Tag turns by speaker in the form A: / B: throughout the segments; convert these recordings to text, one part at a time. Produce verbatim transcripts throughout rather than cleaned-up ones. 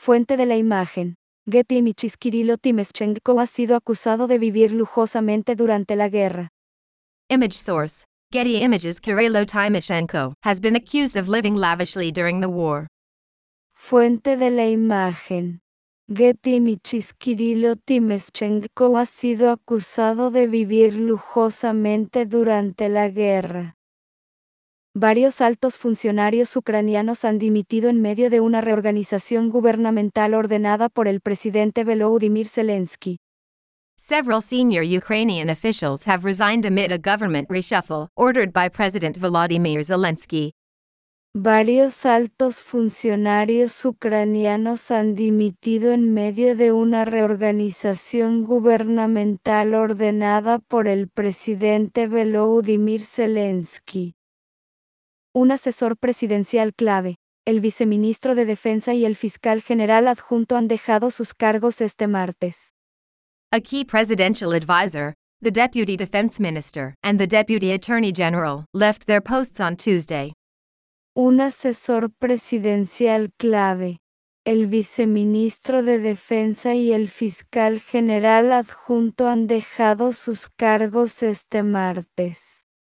A: Fuente de la imagen. Getty Images. Kirilo Timoshenko ha sido acusado de vivir lujosamente durante la guerra.
B: Image source. Getty Images. Kirilo Timoshenko has been accused of living lavishly during the war.
A: Fuente de la imagen. Getty Images. Kirilo Timoshenko ha sido acusado de vivir lujosamente durante la guerra. Varios altos funcionarios ucranianos han dimitido en medio de una reorganización gubernamental ordenada por el presidente Volodymyr Zelensky.
B: Several senior Ukrainian officials have resigned amid a government reshuffle ordered by President Volodymyr Zelensky.
A: Varios altos funcionarios ucranianos han dimitido en medio de una reorganización gubernamental ordenada por el presidente Volodymyr Zelensky. Un asesor presidencial clave, el viceministro de Defensa y el fiscal general adjunto han dejado sus cargos este martes.
B: A key presidential advisor, the deputy defense minister, and the deputy attorney general left their posts on Tuesday.
A: Un asesor presidencial clave, el viceministro de Defensa y el fiscal general adjunto han dejado sus cargos este martes.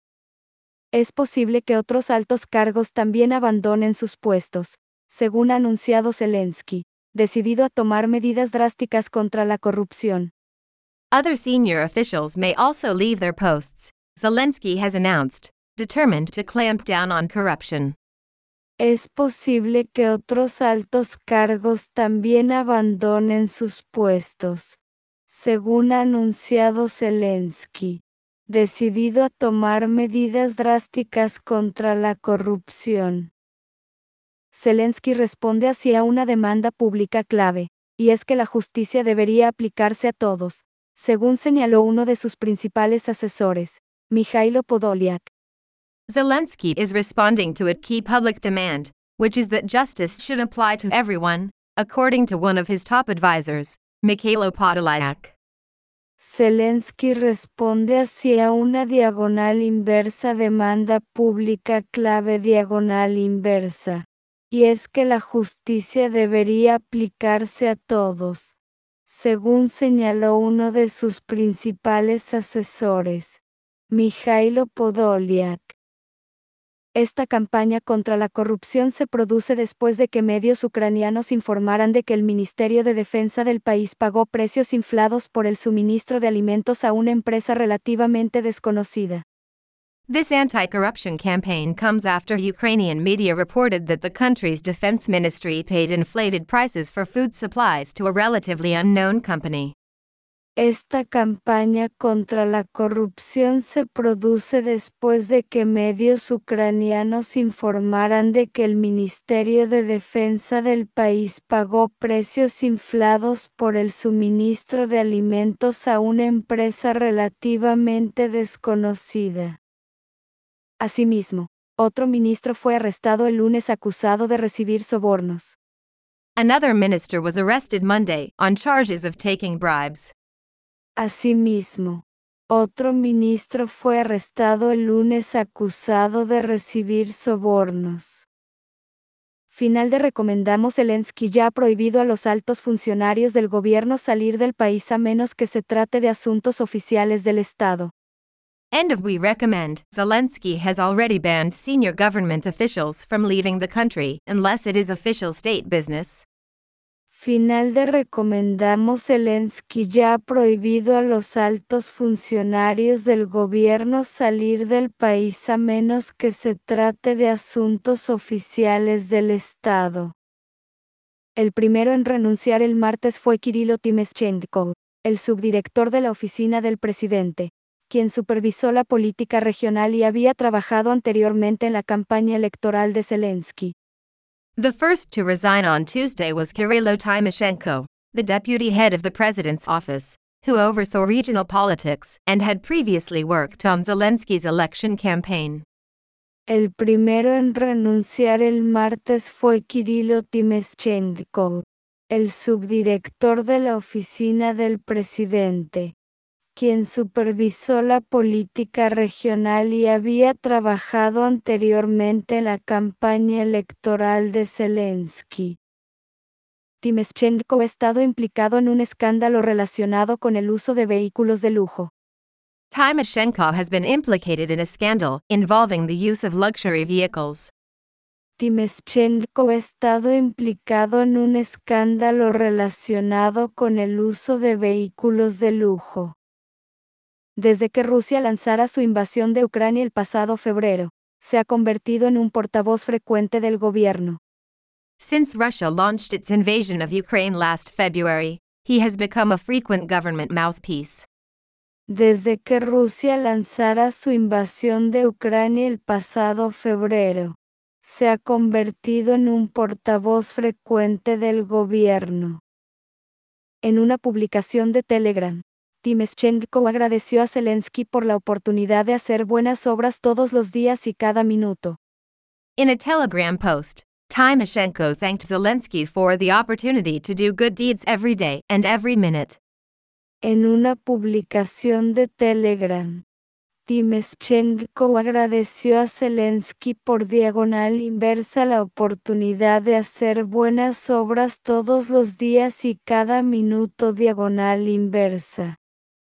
A: Es posible que otros altos cargos también abandonen sus puestos, según ha anunciado Zelensky, decidido a tomar medidas drásticas contra la corrupción.
B: Other senior officials may also leave their posts, Zelensky has announced, determined to clamp down on corruption.
A: Es posible que otros altos cargos también abandonen sus puestos, según ha anunciado Zelensky, decidido a tomar medidas drásticas contra la corrupción. Zelensky responde así a una demanda pública clave, y es que la justicia debería aplicarse a todos, según señaló uno de sus principales asesores, Mikhailo Podolyak.
B: Zelensky is responding to a key public demand, which is that justice should apply to everyone, according to one of his top advisors, Mikhailo Podolyak.
A: Zelensky responde así a una diagonal inversa demanda pública clave diagonal inversa, y es que la justicia debería aplicarse a todos, según señaló uno de sus principales asesores, Mikhailo Podolyak. Esta campaña contra la corrupción se produce después de que medios ucranianos informaran de que el Ministerio de Defensa del país pagó precios inflados por el suministro de alimentos a una empresa relativamente desconocida.
B: This anti-corruption campaign comes after Ukrainian media reported that the country's defense ministry paid inflated prices for food supplies to a relatively unknown company.
A: Esta campaña contra la corrupción se produce después de que medios ucranianos informaran de que el Ministerio de Defensa del país pagó precios inflados por el suministro de alimentos a una empresa relativamente desconocida. Asimismo, otro ministro fue arrestado el lunes acusado de recibir sobornos.
B: Another minister was arrested Monday on charges of taking bribes.
A: Asimismo, otro ministro fue arrestado el lunes acusado de recibir sobornos. Final de recomendamos Zelensky ya ha prohibido a los altos funcionarios del gobierno salir del país a menos que se trate de asuntos oficiales del Estado.
B: End of we recommend. Zelensky has already banned senior government officials from leaving the country unless it is official state business.
A: Final de recomendamos Zelensky ya ha prohibido a los altos funcionarios del gobierno salir del país a menos que se trate de asuntos oficiales del Estado. El primero en renunciar el martes fue Kirilo Timoshenko, el subdirector de la oficina del presidente, quien supervisó la política regional y había trabajado anteriormente en la campaña electoral de Zelensky.
B: The first to resign on Tuesday was Kirilo Timoshenko, the deputy head of the president's office, who oversaw regional politics and had previously worked on Zelensky's election campaign.
A: El primero en renunciar el martes fue Kirilo Timoshenko, el subdirector de la oficina del presidente, quien supervisó la política regional y había trabajado anteriormente en la campaña electoral de Zelensky. Timoshenko ha estado implicado en un escándalo relacionado con el uso de vehículos de lujo.
B: Timoshenko has been implicated in a scandal involving the use of luxury vehicles.
A: Timoshenko ha estado implicado en un escándalo relacionado con el uso de vehículos de lujo. Desde que Rusia lanzara su invasión de Ucrania el pasado febrero, se ha convertido en un portavoz frecuente del gobierno.
B: Since Russia launched its invasion of Ukraine last February, he has become a frequent government mouthpiece.
A: Desde que Rusia lanzara su invasión de Ucrania el pasado febrero, se ha convertido en un portavoz frecuente del gobierno. En una publicación de Telegram, Timoshenko agradeció a Zelensky por la oportunidad de hacer buenas obras todos los días y cada minuto.
B: In a Telegram post, Timoshenko thanked Zelensky for the opportunity to do good deeds every day and every minute.
A: En una publicación de Telegram, Timoshenko agradeció a Zelensky por diagonal inversa la oportunidad de hacer buenas obras todos los días y cada minuto diagonal inversa.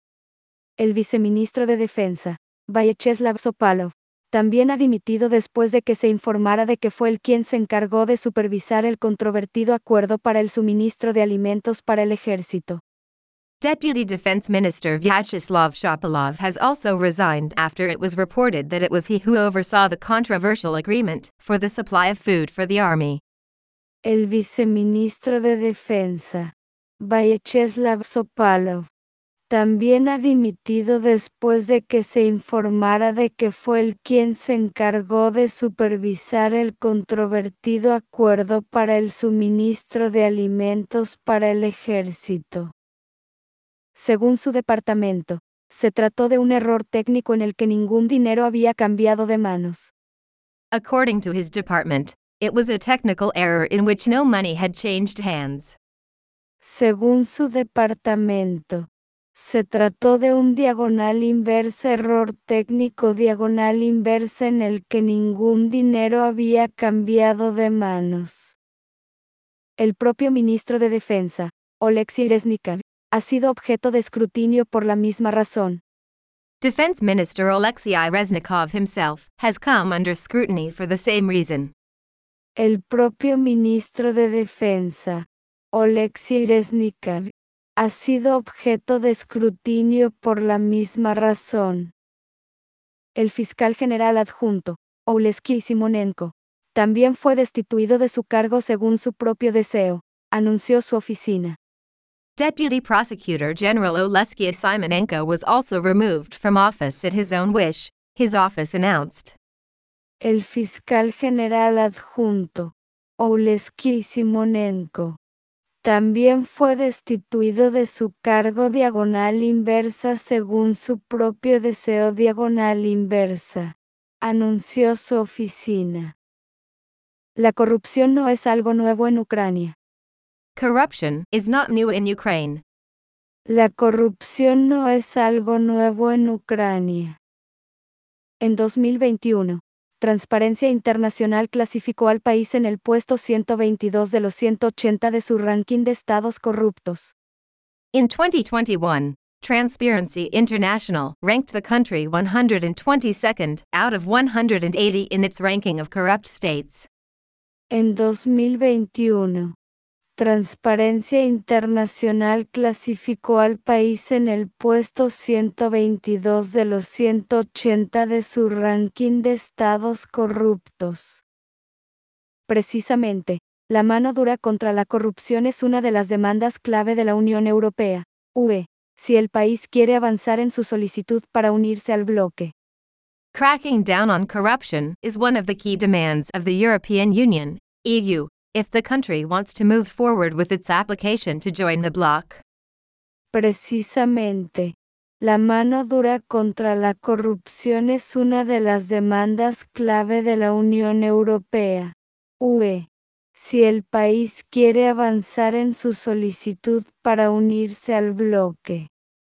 A: El viceministro de Defensa, Vyacheslav Sopalov, también ha dimitido después de que se informara de que fue él quien se encargó de supervisar el controvertido acuerdo para el suministro de alimentos para el ejército.
B: Deputy Defense Minister Vyacheslav Shapilov has also resigned after it was reported that it was he who oversaw the controversial agreement for the supply of food for the army.
A: El viceministro de Defensa, Vyacheslav Sopalov, también ha dimitido después de que se informara de que fue él quien se encargó de supervisar el controvertido acuerdo para el suministro de alimentos para el ejército. Según su departamento, se trató de un error técnico en el que ningún dinero había cambiado de manos.
B: According to his department, it was a technical error in which no money had changed hands.
A: Según su departamento, se trató de un diagonal inversa error técnico diagonal inversa en el que ningún dinero había cambiado de manos. El propio ministro de Defensa, Oleksiy Reznikov, ha sido objeto de escrutinio por la misma razón.
B: Defense Minister Oleksiy Reznikov himself has come under scrutiny for the same reason.
A: El propio ministro de Defensa, Oleksiy Reznikov, ha sido objeto de escrutinio por la misma razón. El fiscal general adjunto, Oleksiy Simonenko, también fue destituido de su cargo según su propio deseo, anunció su oficina.
B: Deputy Prosecutor General Oleksiy Simonenko was also removed from office at his own wish, his office announced.
A: El fiscal general adjunto, Oleksiy Simonenko, también fue destituido de su cargo diagonal inversa según su propio deseo diagonal inversa, anunció su oficina. La corrupción no es algo nuevo en Ucrania.
B: Corruption is not new in Ukraine.
A: La corrupción no es algo nuevo en Ucrania. En dos mil veintiuno, Transparencia Internacional clasificó al país en el puesto ciento veintidós de los ciento ochenta de su ranking de estados corruptos.
B: In twenty twenty-one, Transparency International ranked the country one hundred twenty-second out of one hundred eighty in its ranking of corrupt states.
A: En dos mil veintiuno, Transparencia Internacional clasificó al país en el puesto ciento veintidós de los ciento ochenta de su ranking de estados corruptos. Precisamente, la mano dura contra la corrupción es una de las demandas clave de la Unión Europea, U E, si el país quiere avanzar en su solicitud para unirse al bloque.
B: Cracking down on corruption is one of the key demands of the European Union, E U, if the country wants to move forward with its application to join the bloc.
A: Precisamente, la mano dura contra la corrupción es una de las demandas clave de la Unión Europea, U E, si el país quiere avanzar en su solicitud para unirse al bloque.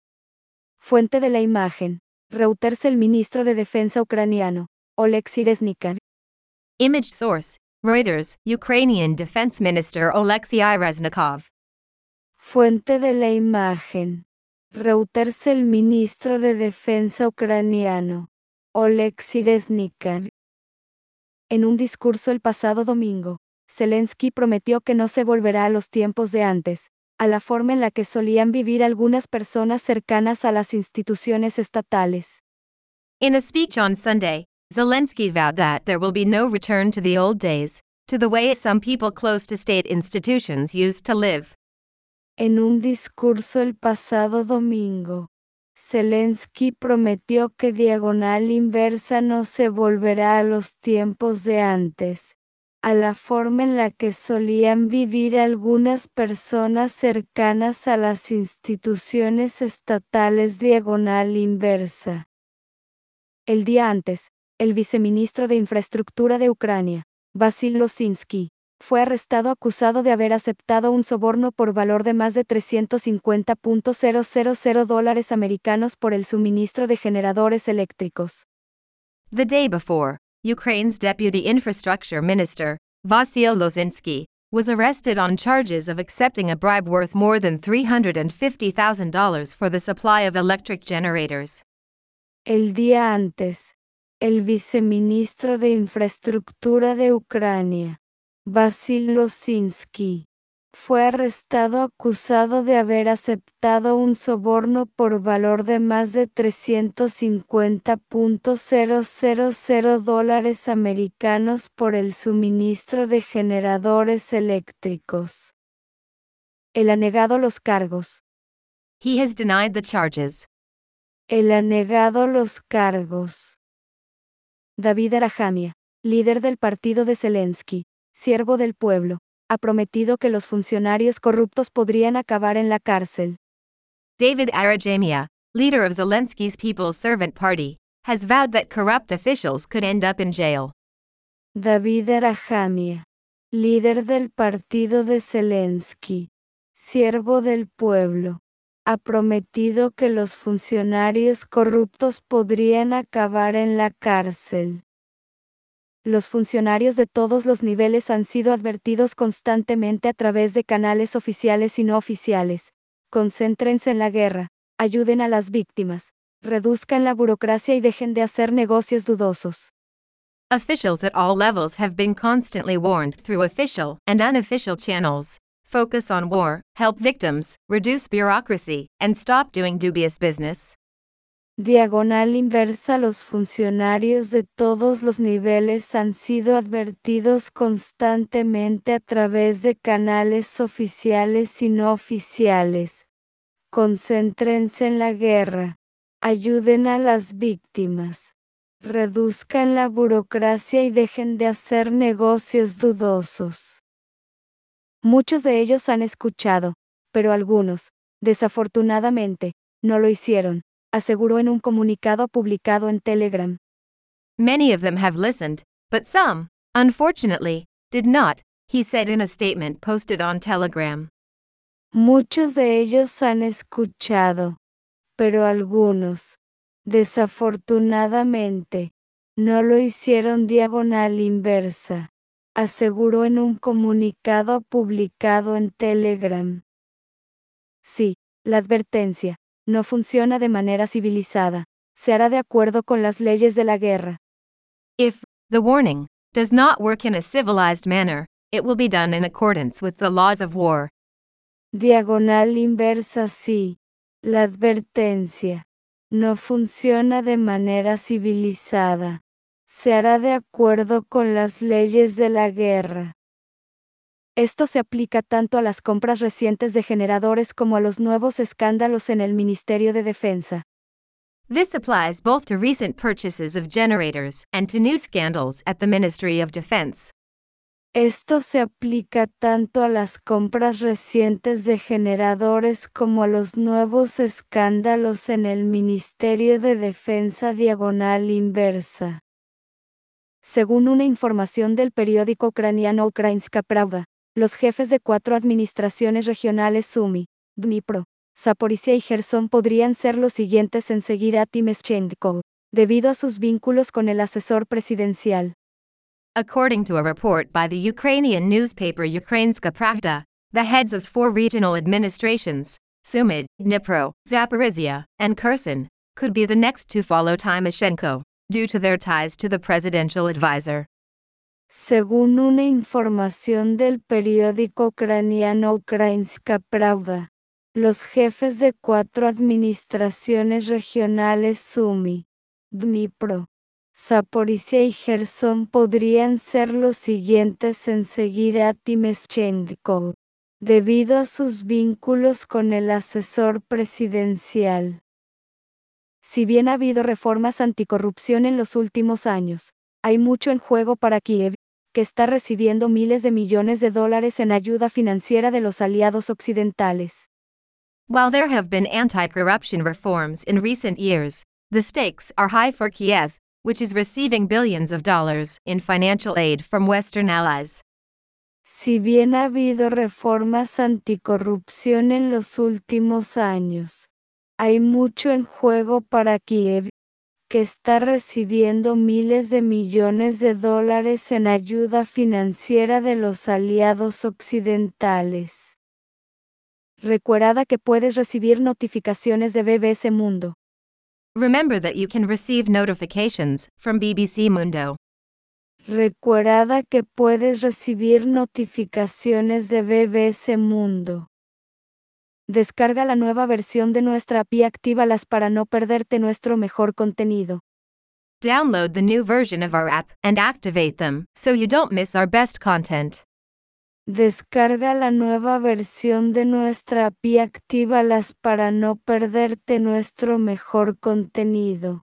A: Fuente de la imagen, Reuters. El ministro de Defensa ucraniano, Oleksiy Reznikov.
B: Image source, Reuters, Ukrainian Defense Minister Oleksiy Reznikov.
A: Fuente de la imagen. Reuters. El ministro de Defensa ucraniano, Oleksiy Reznikov. En un discurso el pasado domingo, Zelensky prometió que no se volverá a los tiempos de antes, a la forma en la que solían vivir algunas personas cercanas a las instituciones estatales.
B: In a speech on Sunday, Zelensky vowed that there will be no return to the old days, to the way some people close to state institutions used to live.
A: En un discurso el pasado domingo, Zelensky prometió que diagonal inversa no se volverá a los tiempos de antes, a la forma en la que solían vivir algunas personas cercanas a las instituciones estatales diagonal inversa. El día antes, el viceministro de Infraestructura de Ucrania, Vasil Losinski, fue arrestado acusado de haber aceptado un soborno por valor de más de trescientos cincuenta mil dólares americanos por el suministro de generadores eléctricos.
B: The day before, Ukraine's Deputy Infrastructure Minister, Vasyl Losinski, was arrested on charges of accepting a bribe worth more than three hundred fifty thousand dollars for the supply of electric generators.
A: El día antes, el viceministro de Infraestructura de Ucrania, Vasil Losinski, fue arrestado acusado de haber aceptado un soborno por valor de más de trescientos cincuenta mil dólares americanos por el suministro de generadores eléctricos. Él ha negado los cargos.
B: He has denied the charges.
A: Él ha negado los cargos. David Arajamia, líder del partido de Zelensky, siervo del pueblo, ha prometido que los funcionarios corruptos podrían acabar en la cárcel.
B: David Arajamia, leader of Zelensky's People's Servant Party, has vowed that corrupt officials could end up in jail.
A: David Arajamia, líder del partido de Zelensky, siervo del pueblo, ha prometido que los funcionarios corruptos podrían acabar en la cárcel. Los funcionarios de todos los niveles han sido advertidos constantemente a través de canales oficiales y no oficiales. Concéntrense en la guerra, ayuden a las víctimas, reduzcan la burocracia y dejen de hacer negocios dudosos.
B: Officials at all levels have been constantly warned through official and unofficial channels. Focus on war, help victims, reduce bureaucracy, and stop doing dubious business.
A: Diagonal inversa. Los funcionarios de todos los niveles han sido advertidos constantemente a través de canales oficiales y no oficiales. Concéntrense en la guerra, ayuden a las víctimas, reduzcan la burocracia y dejen de hacer negocios dudosos. Muchos de ellos han escuchado, pero algunos, desafortunadamente, no lo hicieron, aseguró en un comunicado publicado en Telegram.
B: Many of them have listened, but some, unfortunately, did not, he said in a statement posted on Telegram.
A: Muchos de ellos han escuchado, pero algunos, desafortunadamente, no lo hicieron. Diagonal inversa, aseguró en un comunicado publicado en Telegram. Sí, la advertencia no funciona de manera civilizada, se hará de acuerdo con las leyes de la guerra.
B: If the warning does not work in a civilized manner, it will be done in accordance with the laws of war.
A: Diagonal inversa. Sí, la advertencia no funciona de manera civilizada, se hará de acuerdo con las leyes de la guerra. Esto se aplica tanto a las compras recientes de generadores como a los nuevos escándalos en el Ministerio de Defensa.
B: This applies both to recent purchases of generators and to new scandals at the Ministry of Defense.
A: Esto se aplica tanto a las compras recientes de generadores como a los nuevos escándalos en el Ministerio de Defensa. Diagonal inversa. Según una información del periódico ucraniano Ukrainska Pravda, los jefes de cuatro administraciones regionales Sumy, Dnipro, Zaporizhia y Gerson podrían ser los siguientes en seguir a Timoshenko, debido a sus vínculos con el asesor presidencial.
B: According to a report by the Ukrainian newspaper Ukrainska Pravda, the heads of four regional administrations, Sumy, Dnipro, Zaporizhia, and Kherson, could be the next to follow Tymoshenko, due to their ties to the presidential advisor.
A: Según una información del periódico ucraniano Ukrainska Pravda, los jefes de cuatro administraciones regionales Sumy, Dnipro, Zaporizhia y Gerson podrían ser los siguientes en seguir a Tymoshenko, debido a sus vínculos con el asesor presidencial. Si bien ha habido reformas anticorrupción en los últimos años, hay mucho en juego para Kiev, que está recibiendo miles de millones de dólares en ayuda financiera de los aliados occidentales.
B: While there have been anti-corruption reforms in recent years, the stakes are high for Kiev, which is receiving billions of dollars in financial aid from Western allies.
A: Si bien ha habido reformas anticorrupción en los últimos años, hay mucho en juego para Kiev, que está recibiendo miles de millones de dólares en ayuda financiera de los aliados occidentales. Recuerda que puedes recibir notificaciones de B B C Mundo.
B: Remember that you can receive notifications from B B C Mundo.
A: Recuerda que puedes recibir notificaciones de B B C Mundo. Descarga la nueva versión de nuestra app y actívalas para no perderte nuestro mejor contenido.
B: Download the new version of our app and activate them so you don't miss our best content.
A: Descarga la nueva versión de nuestra app y actívalas para no perderte nuestro mejor contenido.